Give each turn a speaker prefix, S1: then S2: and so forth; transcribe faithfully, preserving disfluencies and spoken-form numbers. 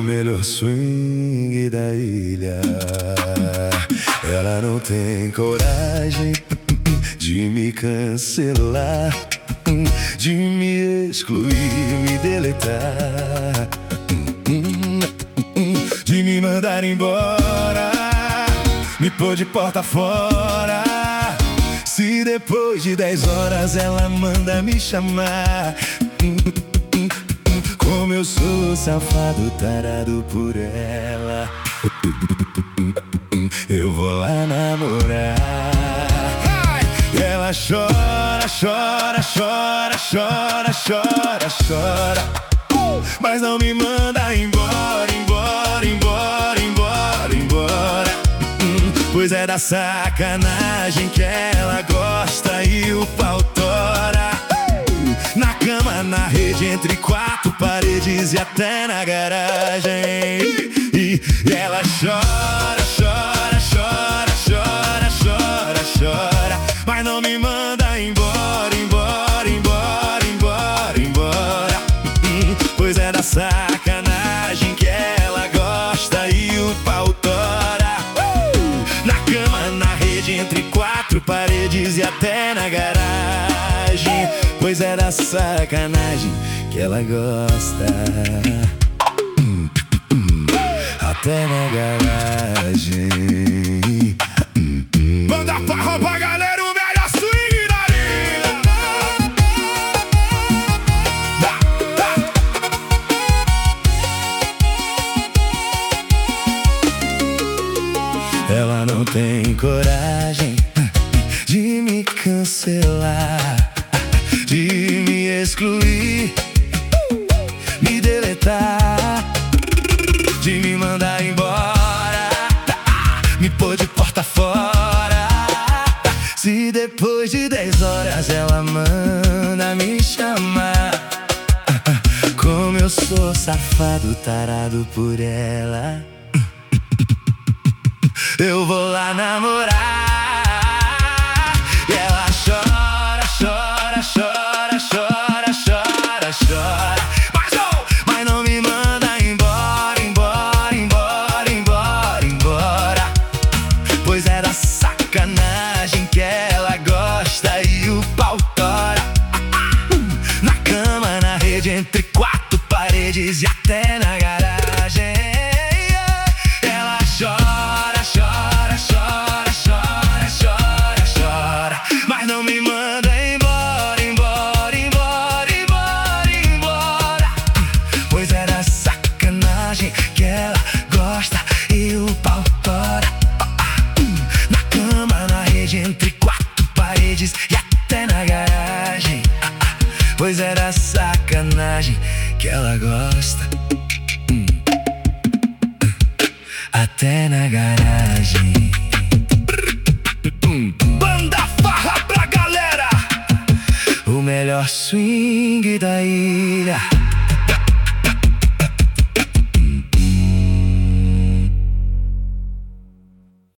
S1: melhor swing da ilha. Ela não tem coragem de me cancelar, de me excluir, me deletar, de me mandar embora, me pôr de porta fora. Se depois de dez horas ela manda me chamar, como eu sou safado, tarado por ela, eu vou lá namorar. E ela chora, chora, chora, chora, chora, chora, mas não me manda embora, embora, embora, embora, embora. Pois é da sacanagem que ela gosta e o pau tora. Na cama, na rede, entre quatro paredes e até na garagem. E ela chora, chora, chora, chora, chora, chora, mas não me manda embora, embora, embora, embora, embora. Pois é da sacanagem que ela gosta e o pau tora. Na cama, na rede, entre quatro paredes e até na garagem. Pois é da sacanagem que ela gosta, até na garagem. Manda pra pra galera o melhor swing da ilha. Ela não tem coragem de me cancelar, de me excluir, me deletar, de me mandar embora, me pôr de porta fora. Se depois de dez horas ela manda me chamar, como eu sou safado, tarado por ela, eu vou lá namorar. E ela chora, chora, chora, chora, chora, chora, mas não, mas não me manda embora, embora, embora, embora, embora. Pois é da sacanagem que ela gosta e o pau tora. Na cama, na rede, entre quatro paredes e até na garagem. Ela chora, chora, chora, chora, chora, chora, mas não me manda embora, embora, embora, embora, embora. Pois é da sacanagem que ela gosta e o pau tora. Na cama, na rede, entre quatro paredes e até na garagem. Pois é da sacanagem que ela gosta, até na garagem.